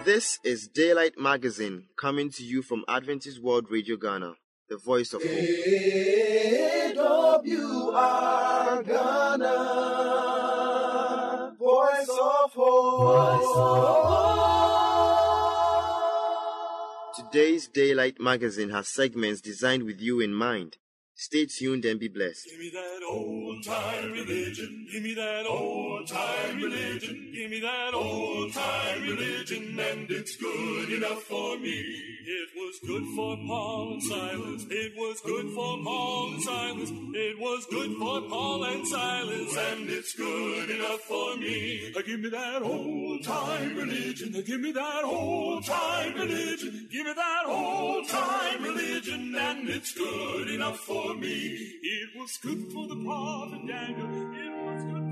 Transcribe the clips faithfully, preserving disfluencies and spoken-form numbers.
This is Daylight Magazine, coming to you from Adventist World Radio Ghana, the voice of hope. A W R Ghana, voice of hope. Voice of hope. Today's Daylight Magazine has segments designed with you in mind. Stay tuned and be blessed. Give me that old-time religion. Give me that old-time religion. Give me that old-time religion, and it's good enough for me. It was good for Paul and Silas. It was good for Paul and Silas. It was good for Paul and Silas, and it's good enough for me. Give me that old-time religion. Give me that old-time religion. Give me that old-time religion, and it's good enough for me. Me. It was good for the prophet Daniel. It was good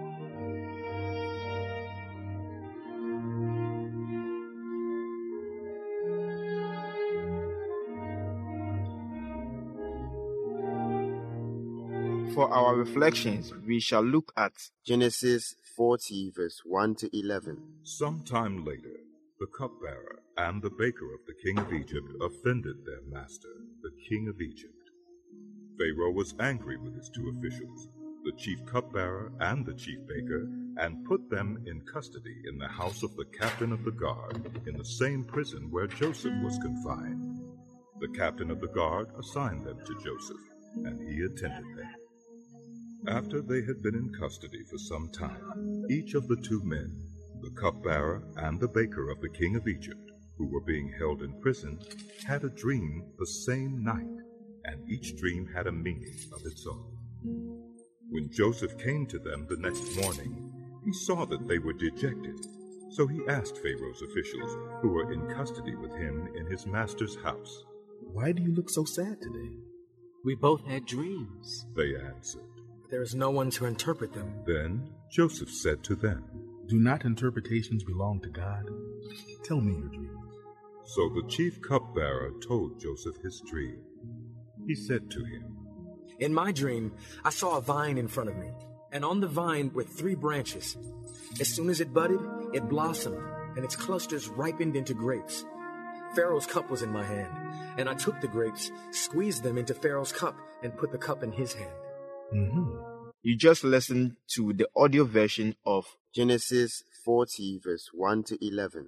For our reflections, we shall look at Genesis forty, verse one to eleven. Sometime later, the cupbearer and the baker of the king of Egypt offended their master, the king of Egypt. Pharaoh was angry with his two officials, the chief cupbearer and the chief baker, and put them in custody in the house of the captain of the guard, in the same prison where Joseph was confined. The captain of the guard assigned them to Joseph, and he attended them. After they had been in custody for some time, each of the two men, the cupbearer and the baker of the king of Egypt, who were being held in prison, had a dream the same night, and each dream had a meaning of its own. When Joseph came to them the next morning, he saw that they were dejected. So he asked Pharaoh's officials, who were in custody with him in his master's house, "Why do you look so sad today?" "We both had dreams," they answered. "There is no one to interpret them." Then Joseph said to them, "Do not interpretations belong to God? Tell me your dreams." So the chief cupbearer told Joseph his dream. He said to him, "In my dream, I saw a vine in front of me, and on the vine were three branches. As soon as it budded, it blossomed, and its clusters ripened into grapes. Pharaoh's cup was in my hand, and I took the grapes, squeezed them into Pharaoh's cup, and put the cup in his hand." Mm-hmm. You just listened to the audio version of Genesis forty, verse one to eleven.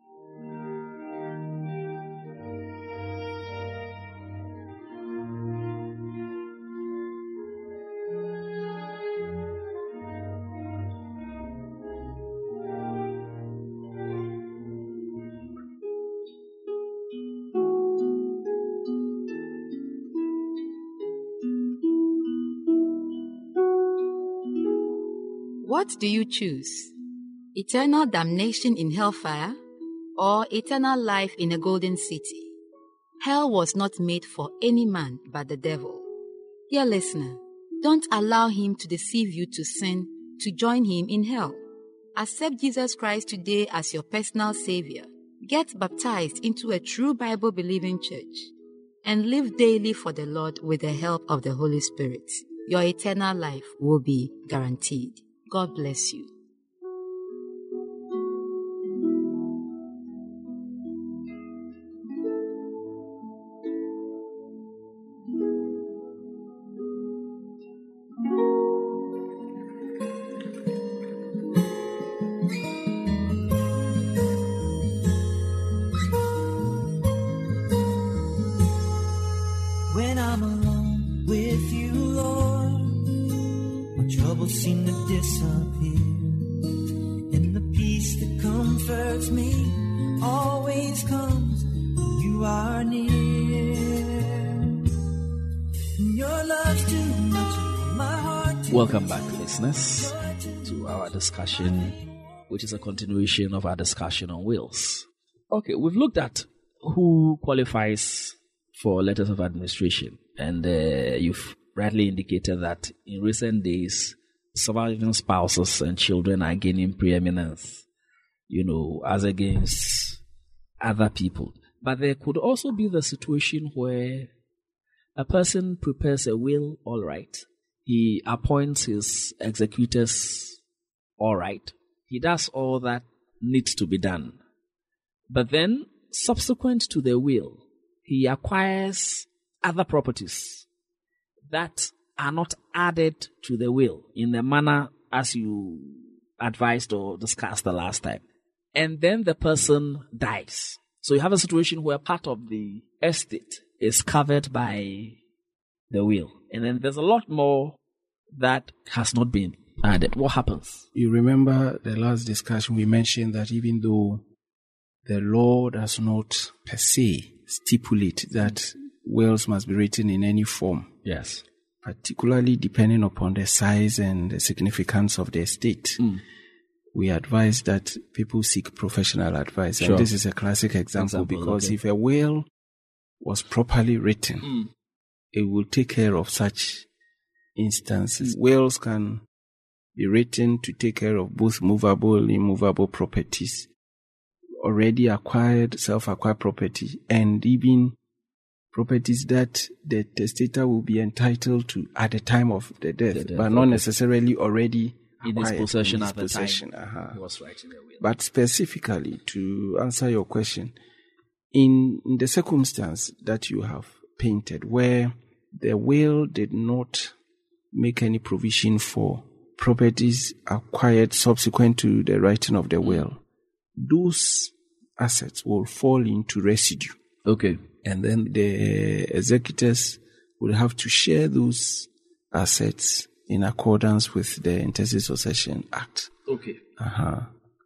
What do you choose? Eternal damnation in hellfire or eternal life in a golden city? Hell was not made for any man but the devil. Dear listener, don't allow him to deceive you to sin, to join him in hell. Accept Jesus Christ today as your personal Savior. Get baptized into a true Bible-believing church and live daily for the Lord with the help of the Holy Spirit. Your eternal life will be guaranteed. God bless you. When I'm alone with you, Lord, my troubles seem to disappear, and the peace that comforts me always comes when you are near. Your love's too much for my heart to Welcome back, listeners, to our discussion, which is a continuation of our discussion on wills. Okay, we've looked at who qualifies for letters of administration, and uh, you've rightly indicated that in recent days, surviving spouses and children are gaining preeminence, you know, as against other people. But there could also be the situation where a person prepares a will, all right. He appoints his executors, all right. He does all that needs to be done. But then, subsequent to the will, he acquires other properties that are not added to the will in the manner as you advised or discussed the last time. And then the person dies. So you have a situation where part of the estate is covered by the will. And then there's a lot more that has not been added. What happens? You remember the last discussion we mentioned that even though the law does not per se stipulate that wills must be written in any form. Yes. Particularly depending upon the size and the significance of the estate. Mm. We advise that people seek professional advice. Sure. And this is a classic example, example because okay. if a will was properly written, mm. it will take care of such instances. Mm. Wills can be written to take care of both movable, immovable properties, already acquired, self-acquired property, and even properties that the testator will be entitled to at the time of the death, the death but not okay. necessarily already in his possession at the possession. time uh-huh. he was writing the will. But specifically, to answer your question, in, in the circumstance that you have painted, where the will did not make any provision for properties acquired subsequent to the writing of the will, those assets will fall into residue. Okay. And then the executors will have to share those assets in accordance with the Intestate Succession Act. Okay. Uh-huh.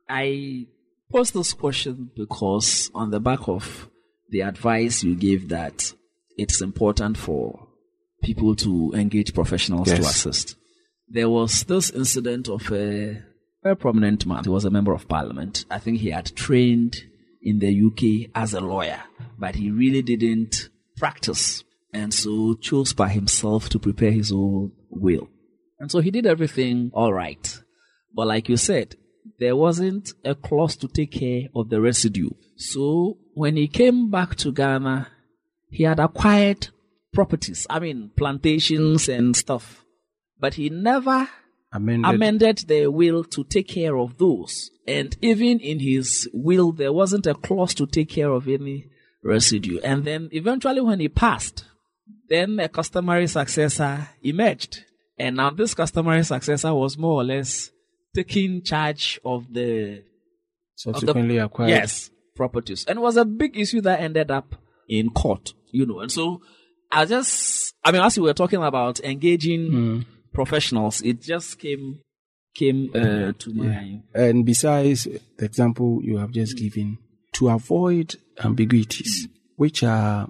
I posed this question because on the back of the advice you gave that it's important for people to engage professionals yes. to assist. There was this incident of a very prominent man. He was a member of parliament. I think he had trained in the U K as a lawyer, but he really didn't practice, and so chose by himself to prepare his own will. And so he did everything all right. But like you said, there wasn't a clause to take care of the residue. So when he came back to Ghana, he had acquired properties, I mean plantations and stuff, but he never amended. amended the will to take care of those. And even in his will, there wasn't a clause to take care of any residue. And then eventually when he passed, then a customary successor emerged. And now this customary successor was more or less taking charge of the subsequently of the, acquired yes, properties. And it was a big issue that ended up in court, you know. And so I just, I mean, as we were talking about engaging mm. professionals, it just came came uh, to my... And besides the example you have just mm. given, to avoid ambiguities, mm. which are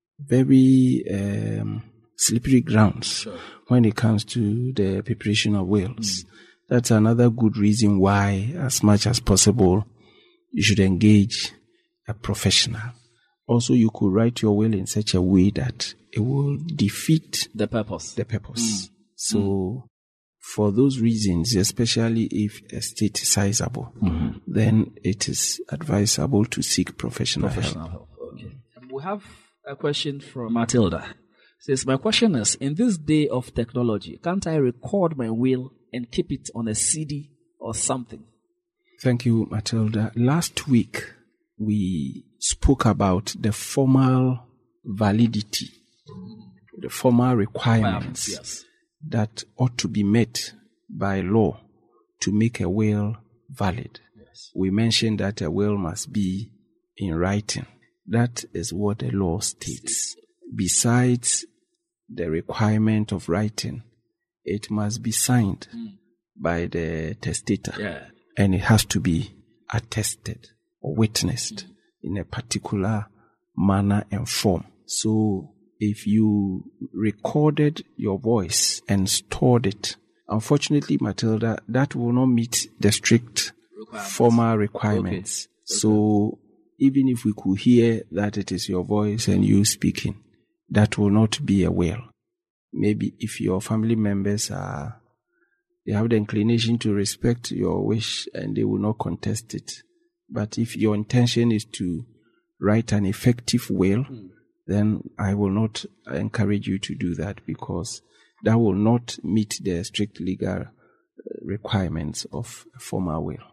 very um, slippery grounds sure. when it comes to the preparation of wills, mm. that's another good reason why, as much as possible, you should engage a professional. Also, you could write your will in such a way that it will defeat the purpose. The purpose. Mm. So... Mm. For those reasons, especially if estate is sizable, mm-hmm. then it is advisable to seek professional, professional help. help. Okay. We have a question from Matilda. It says, my question is, in this day of technology, can't I record my will and keep it on a C D or something? Thank you, Matilda. Last week, we spoke about the formal validity, the formal requirements. Yes. that ought to be met by law to make a will valid. Yes. We mentioned that a will must be in writing. That is what the law states. Besides the requirement of writing, it must be signed mm. by the testator. Yeah. And it has to be attested or witnessed mm. in a particular manner and form. So if you recorded your voice and stored it, unfortunately, Matilda, that will not meet the strict requirements. formal requirements. Okay. So okay. even if we could hear that it is your voice and you speaking, that will not be a will. Maybe if your family members are, they have the inclination to respect your wish and they will not contest it. But if your intention is to write an effective will, mm. then I will not encourage you to do that because that will not meet the strict legal requirements of a formal will.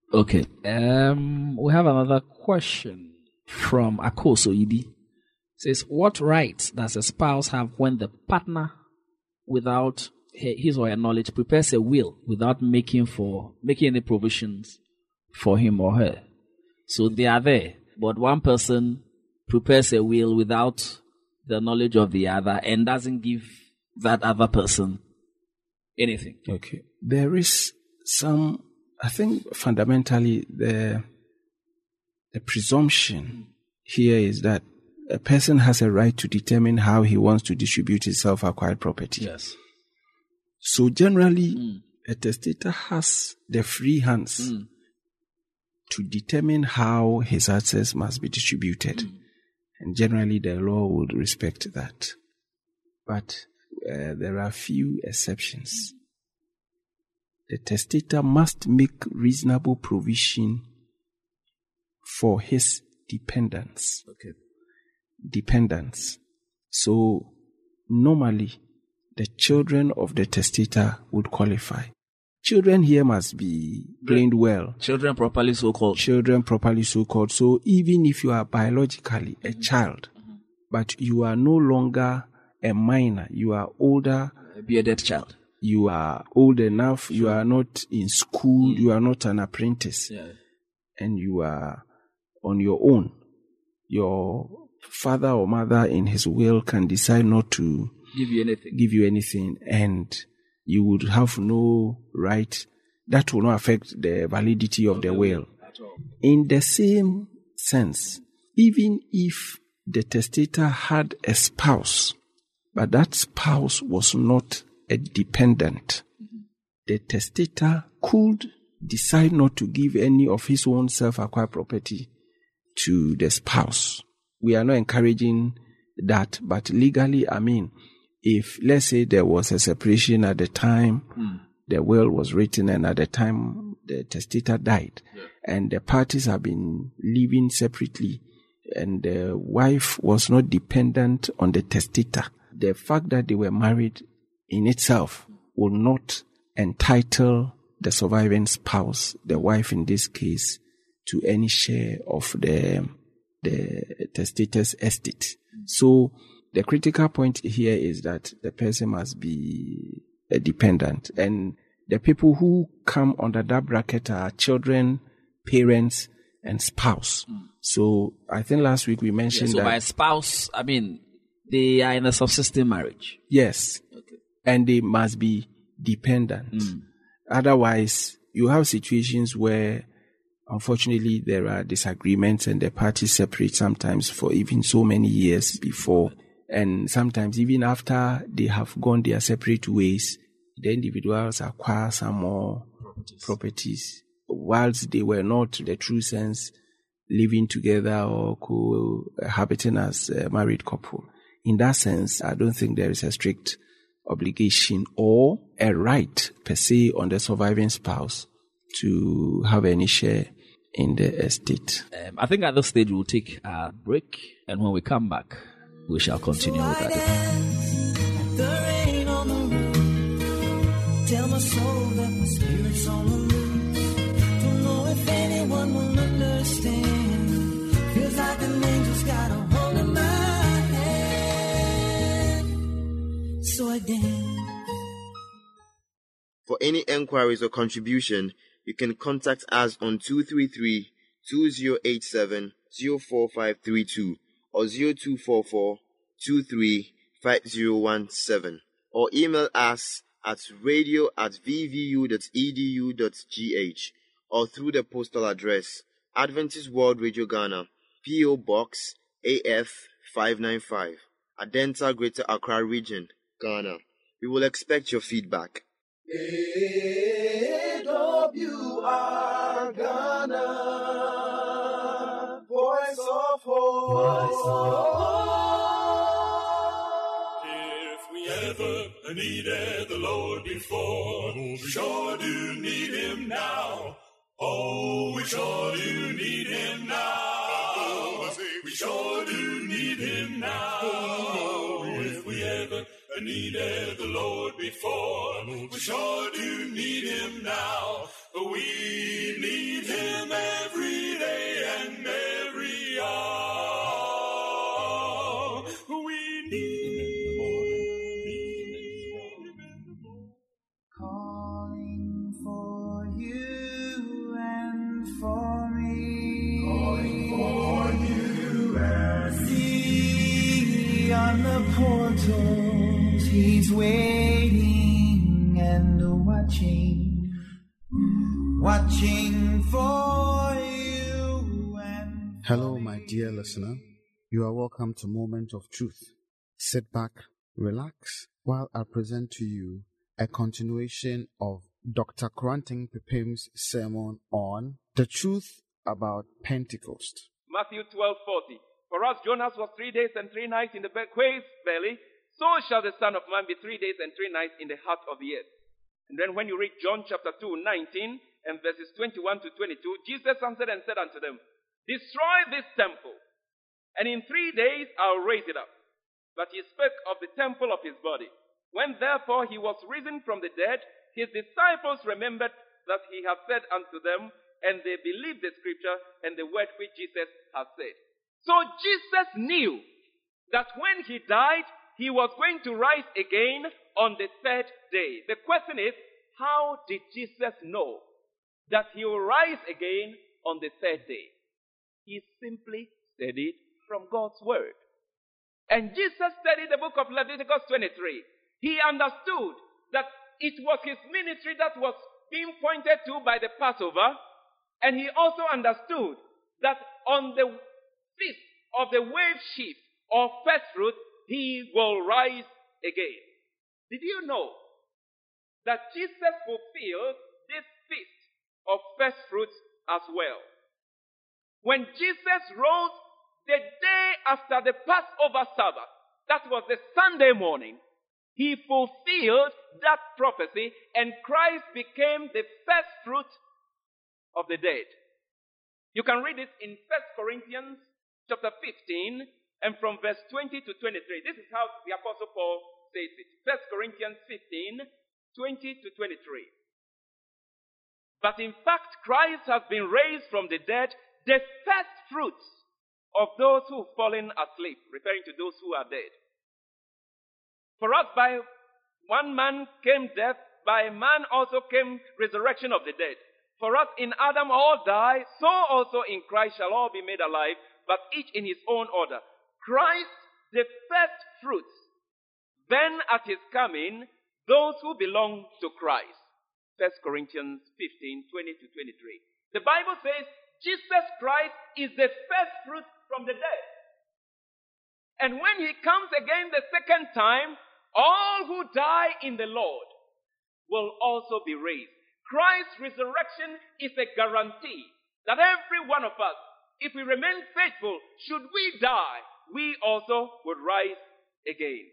Okay. Um, we have another question from Akoso Idi. It says, what rights does a spouse have when the partner, without his or her knowledge, prepares a will without making for making any provisions for him or her? So they are there, but one person prepares a will without the knowledge of the other and doesn't give that other person anything. Okay. There is some, I think fundamentally the the presumption here is that a person has a right to determine how he wants to distribute his self-acquired property. Yes. So generally, mm. a testator has the free hands mm. to determine how his assets must be distributed. Mm. And generally, the law would respect that. But uh, there are few exceptions. The testator must make reasonable provision for his dependents. Okay. Dependents. So, normally, the children of the testator would qualify. Children here must be blamed well. Children properly so called. Children properly so called. So even if you are biologically a mm-hmm. child, mm-hmm. but you are no longer a minor, you are older. A bearded child. You are old enough, sure. You are not in school, mm-hmm. You are not an apprentice. Yeah. And you are on your own. Your father or mother in his will can decide not to give you anything. Give you anything, and you would have no right. That will not affect the validity of the will. In the same sense, even if the testator had a spouse, but that spouse was not a dependent, mm-hmm. the testator could decide not to give any of his own self-acquired property to the spouse. We are not encouraging that, but legally, I mean, if, let's say, there was a separation at the time mm. the will was written and at the time the testator died, yeah. and the parties have been living separately, and the wife was not dependent on the testator, the fact that they were married in itself will not entitle the surviving spouse, the wife in this case, to any share of the, the testator's estate. Mm. So, the critical point here is that the person must be a dependent, and the people who come under that bracket are children, parents, and spouse. Mm. So I think last week we mentioned yeah, so that. So by spouse, I mean they are in a subsisting marriage. Yes, okay. And they must be dependent. Mm. Otherwise, you have situations where, unfortunately, there are disagreements and the parties separate sometimes for even so many years before. And sometimes even after they have gone their separate ways, the individuals acquire some more properties, properties whilst they were not, in the true sense, living together or cohabiting as a married couple. In that sense, I don't think there is a strict obligation or a right per se on the surviving spouse to have any share in the estate. Um, I think at this stage we'll take a break, and when we come back, we shall continue with that. The rain on the roof. Tell my soul that my spirit's on the loose. Don't know if anyone will understand. Feels like an angel's got a hold of my hand. So I dance. For any enquiries or contribution, you can contact us on two three three, two zero eight seven, zero four five three two. Or zero two four four, two three five zero one seven, or email us at radio at v v u dot e d u dot g h, or through the postal address Adventist World Radio Ghana, P O Box A F five nine five, Adenta, Greater Accra Region, Ghana. We will expect your feedback. A W R Ghana. Voice of hope. Voice of hope. If we ever needed the Lord before, we sure do need Him now. Oh, we sure do need Him now. We sure do need Him now. If we ever needed the Lord before, we sure do need Him now. We need him every day and every hour. We need him. Calling for you and for me. Calling for you and See on the portals, he's waiting and watching. Watching for you and Hello, my dear listener. You are welcome to Moment of Truth. Sit back, relax, while I present to you a continuation of Doctor Koranting Pepem's sermon on the truth about Pentecost. Matthew twelve forty. For as Jonas was three days and three nights in the quail's belly, so shall the Son of Man be three days and three nights in the heart of the earth. And then when you read John chapter two, nineteen, and verses twenty-one to twenty-two, Jesus answered and said unto them, Destroy this temple, and in three days I'll raise it up. But he spake of the temple of his body. When therefore he was risen from the dead, his disciples remembered that he had said unto them, and they believed the scripture and the word which Jesus had said. So Jesus knew that when he died, he was going to rise again on the third day. The question is, how did Jesus know that he will rise again on the third day? He simply studied from God's word. And Jesus studied the book of Leviticus twenty-three. He understood that it was his ministry that was being pointed to by the Passover. And he also understood that on the feast of the wave sheaf or first fruit, he will rise again. Did you know that Jesus fulfilled this feast of first fruits as well? When Jesus rose the day after the Passover Sabbath, that was the Sunday morning, he fulfilled that prophecy and Christ became the first fruit of the dead. You can read it in First Corinthians chapter fifteen and from verse twenty to twenty-three. This is how the Apostle Paul says it. First Corinthians fifteen, twenty to twenty-three. But in fact, Christ has been raised from the dead, the first fruits of those who have fallen asleep, referring to those who are dead. For us, by one man came death, by man also came resurrection of the dead. For us, in Adam all die, so also in Christ shall all be made alive, but each in his own order. Christ, the first fruits. Then at his coming, those who belong to Christ. First Corinthians fifteen, twenty to twenty-three. The Bible says Jesus Christ is the first fruit from the dead. And when he comes again the second time, all who die in the Lord will also be raised. Christ's resurrection is a guarantee that every one of us, if we remain faithful, should we die, we also would rise again.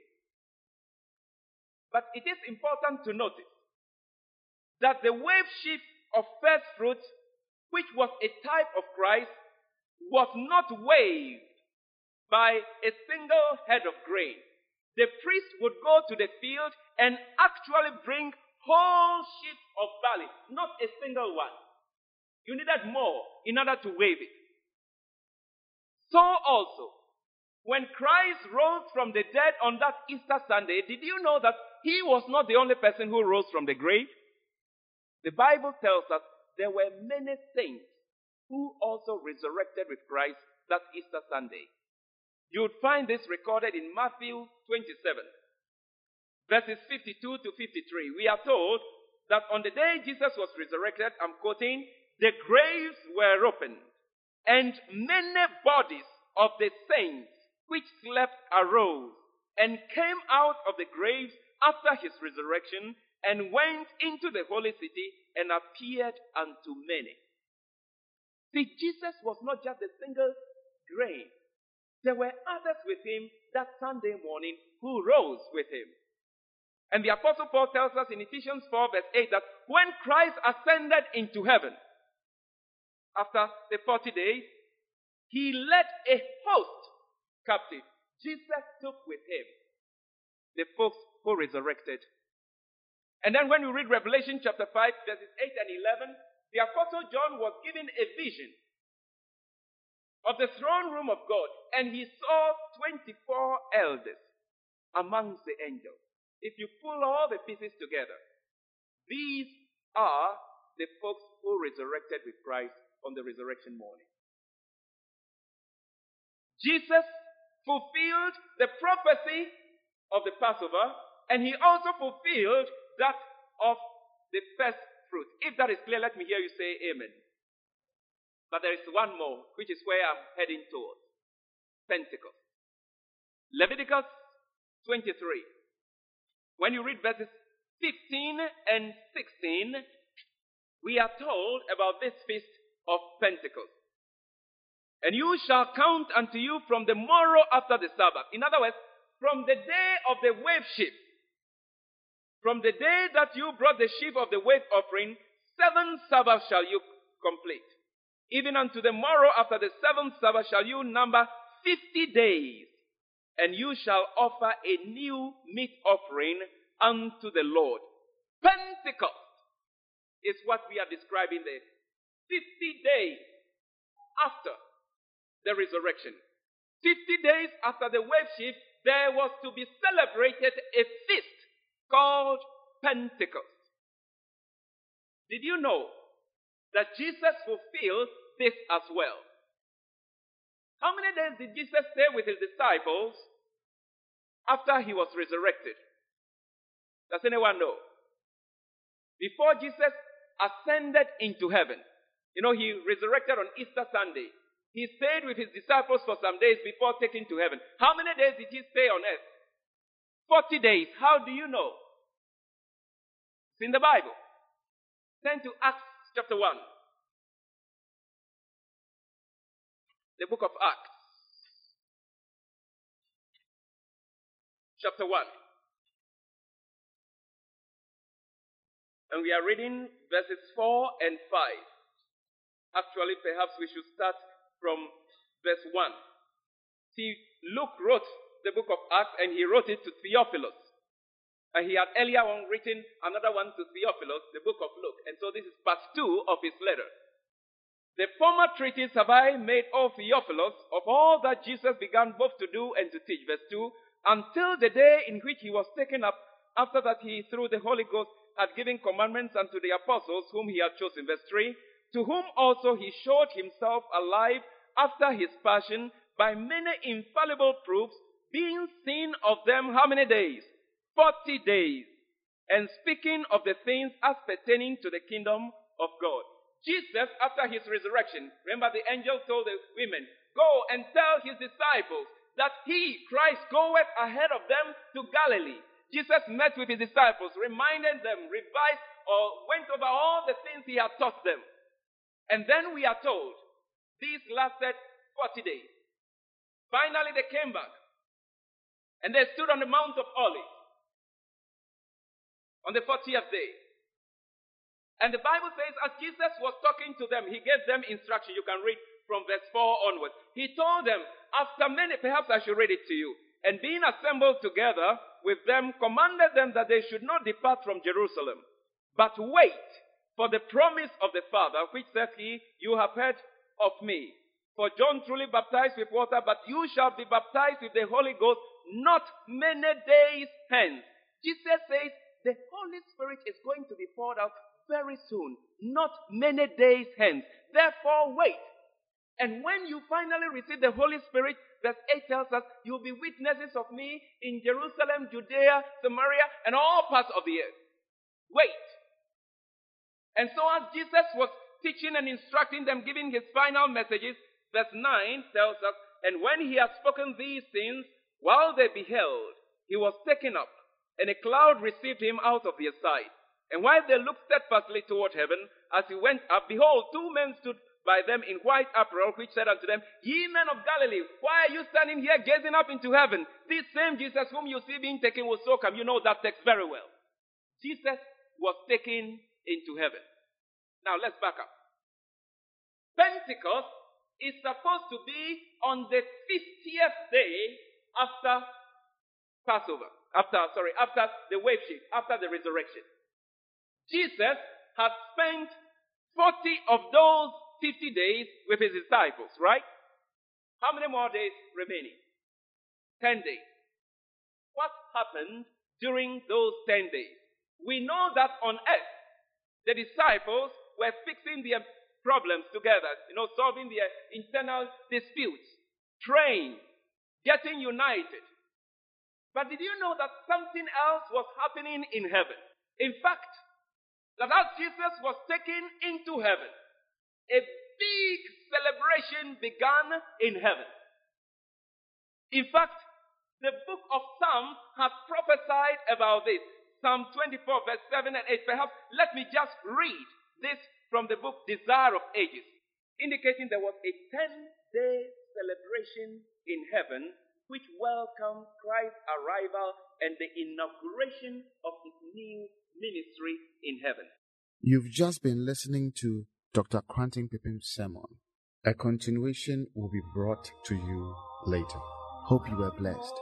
But it is important to notice that the wave sheaf of first fruits, which was a type of Christ, was not waved by a single head of grain. The priest would go to the field and actually bring whole sheaves of barley, not a single one. You needed more in order to wave it. So also, when Christ rose from the dead on that Easter Sunday, did you know that he was not the only person who rose from the grave? The Bible tells us there were many saints who also resurrected with Christ that Easter Sunday. You would find this recorded in Matthew twenty-seven, verses fifty-two to fifty-three. We are told that on the day Jesus was resurrected, I'm quoting, the graves were opened, and many bodies of the saints which slept arose and came out of the graves after his resurrection and went into the holy city and appeared unto many. See, Jesus was not just a single grain. There were others with him that Sunday morning who rose with him. And the Apostle Paul tells us in Ephesians four verse eight that when Christ ascended into heaven, after the forty days, he led a host captive. Jesus took with him the folks who resurrected. And then when you read Revelation chapter five, verses eight and eleven, the Apostle John was given a vision of the throne room of God, and he saw twenty-four elders amongst the angels. If you pull all the pieces together, these are the folks who resurrected with Christ on the resurrection morning. Jesus fulfilled the prophecy of the Passover, and he also fulfilled that of the first fruit. If that is clear, let me hear you say amen. But there is one more, which is where I'm heading towards. Pentecost. Leviticus twenty-three. When you read verses fifteen and sixteen, we are told about this feast of Pentecost. And you shall count unto you from the morrow after the Sabbath. In other words, from the day of the wave sheaf, from the day that you brought the sheaf of the wave offering, seven Sabbaths shall you complete. Even unto the morrow after the seventh Sabbath shall you number fifty days, and you shall offer a new meat offering unto the Lord. Pentecost is what we are describing there. Fifty days after the resurrection. Fifty days after the wave sheaf, there was to be celebrated a feast called Pentecost. Did you know that Jesus fulfilled this as well? How many days did Jesus stay with his disciples after he was resurrected? Does anyone know? Before Jesus ascended into heaven, you know, he resurrected on Easter Sunday. He stayed with his disciples for some days before taking to heaven. How many days did he stay on earth? Forty days. How do you know? It's in the Bible. Turn to Acts chapter one. The book of Acts. Chapter one. And we are reading verses four and five. Actually, perhaps we should start from verse one. See, Luke wrote the book of Acts, and he wrote it to Theophilus. And he had earlier on written another one to Theophilus, the book of Luke. And so this is part two of his letter. The former treatise have I made, O Theophilus, of all that Jesus began both to do and to teach, verse two, until the day in which he was taken up, after that he, through the Holy Ghost, had given commandments unto the apostles whom he had chosen, verse three, to whom also he showed himself alive after his passion by many infallible proofs, being seen of them how many days? Forty days. And speaking of the things as pertaining to the kingdom of God. Jesus, after his resurrection, remember the angel told the women, go and tell his disciples that he, Christ, goeth ahead of them to Galilee. Jesus met with his disciples, reminded them, revised or went over all the things he had taught them. And then we are told, these lasted forty days. Finally, they came back. And they stood on the Mount of Olives on the fortieth day. And the Bible says, as Jesus was talking to them, he gave them instruction. You can read from verse four onwards. He told them, after many, perhaps I should read it to you, and being assembled together with them, commanded them that they should not depart from Jerusalem, but wait for the promise of the Father, which saith he, you have heard of me. For John truly baptized with water, but you shall be baptized with the Holy Ghost not many days hence. Jesus says the Holy Spirit is going to be poured out very soon, not many days hence. Therefore, wait. And when you finally receive the Holy Spirit, verse eight tells us, you'll be witnesses of me in Jerusalem, Judea, Samaria, and all parts of the earth. Wait. And so as Jesus was teaching and instructing them, giving his final messages, verse nine tells us, and when he had spoken these things, while they beheld, he was taken up, and a cloud received him out of their sight. And while they looked steadfastly toward heaven, as he went up, behold, two men stood by them in white apparel, which said unto them, ye men of Galilee, why are you standing here gazing up into heaven? This same Jesus whom you see being taken will so come. You know that text very well. Jesus was taken into heaven. Now let's back up. Pentecost is supposed to be on the fiftieth day after Passover. After, sorry, after the wave sheaf, after the resurrection. Jesus had spent forty of those fifty days with his disciples, right? How many more days remaining? ten days. What happened during those ten days? We know that on earth, the disciples were fixing their problems together, you know, solving their internal disputes, praying, getting united. But did you know that something else was happening in heaven? In fact, that as Jesus was taken into heaven, a big celebration began in heaven. In fact, the book of Psalms has prophesied about this. Psalm twenty-four, verse seven and eight. Perhaps let me just read this from the book Desire of Ages, indicating there was a ten-day celebration in heaven which welcomed Christ's arrival and the inauguration of his new ministry in heaven. You've just been listening to Doctor Quanting Pipim's sermon. A continuation will be brought to you later. Hope you were blessed.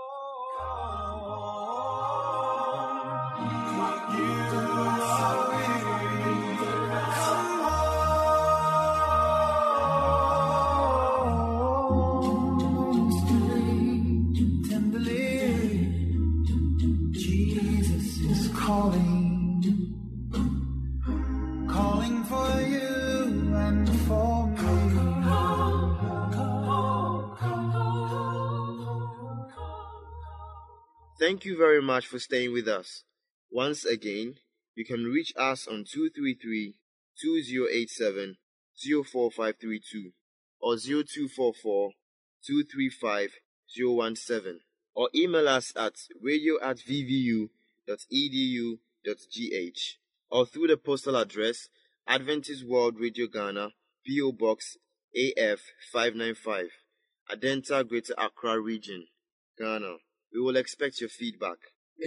Thank you very much for staying with us. Once again, you can reach us on two three three, two zero eight seven, zero four five three two or zero two four four, two three five, zero one seven or email us at radio at v v u dot e d u dot g h or through the postal address Adventist World Radio Ghana, P O Box A F five nine five, Adenta, Greater Accra Region, Ghana. We will expect your feedback.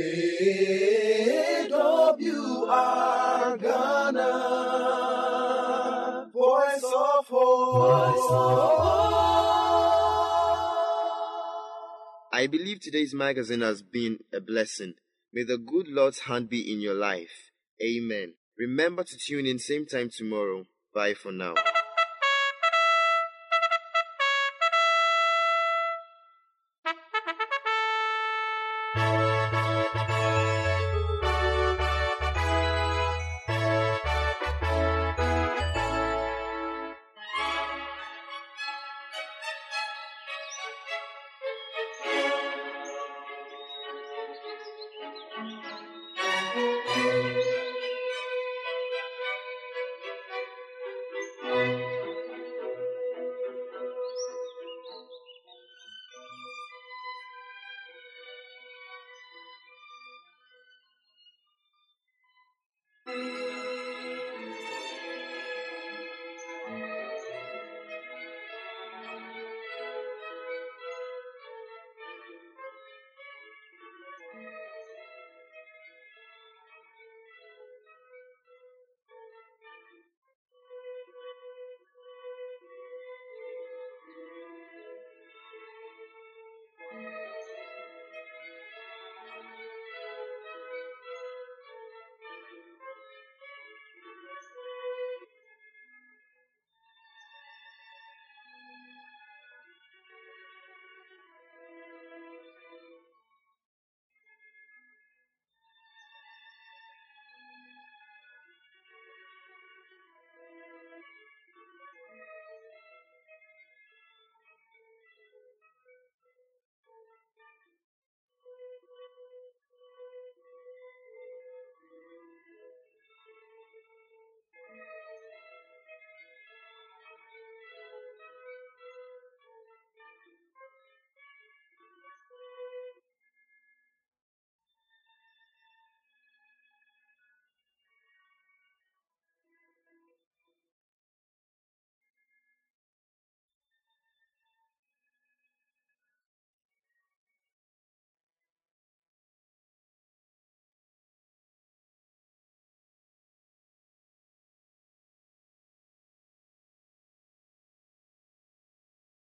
A W R Ghana, Voice of Hope. Voice of Hope. I believe today's magazine has been a blessing. May the good Lord's hand be in your life. Amen. Remember to tune in same time tomorrow. Bye for now.